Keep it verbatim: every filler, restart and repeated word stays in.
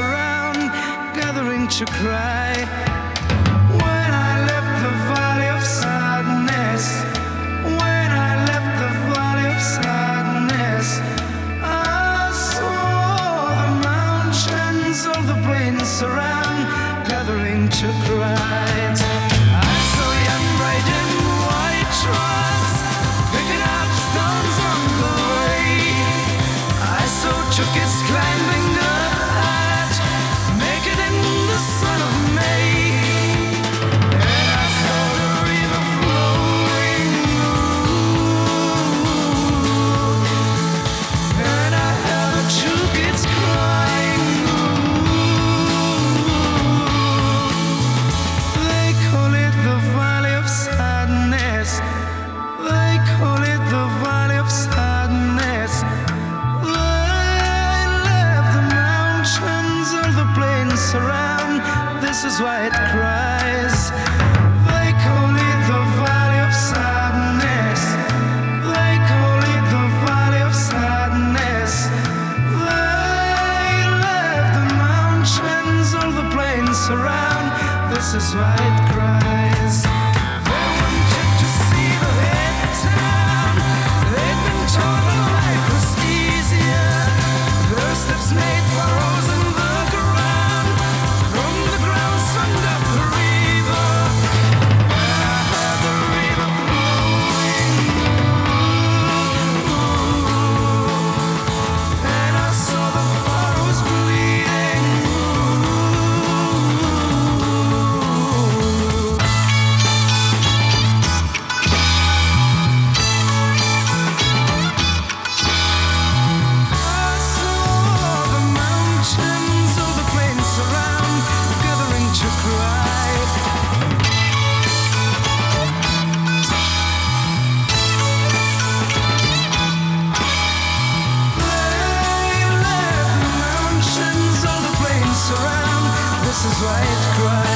around, gathering to cry. When I left the valley of sadness, when I left the valley of sadness, I saw the mountains, all the plains around, gathering to cry. I saw young bride in white dress, picking up stones on the way. I saw chickens climbing the height, naked in the sun of May. And I saw the river flowing, and I heard the chickens crying. They call it the valley of sadness. They call it the valley of sadness. They left the mountains, all the plains around. This is why it cries. They call it the valley of sadness. They call it the valley of sadness. They left the mountains, all the plains around. This is why it cries. They wanted to see the head town. They'd been told that life was easier. Their steps made furrows in the ground. From the ground summed up the river. I heard the river flowing, and I saw the furrows bleeding. I saw the mountains, all the plains around, gathering to cry. They left the mountains, all the plains around. This is why it cries.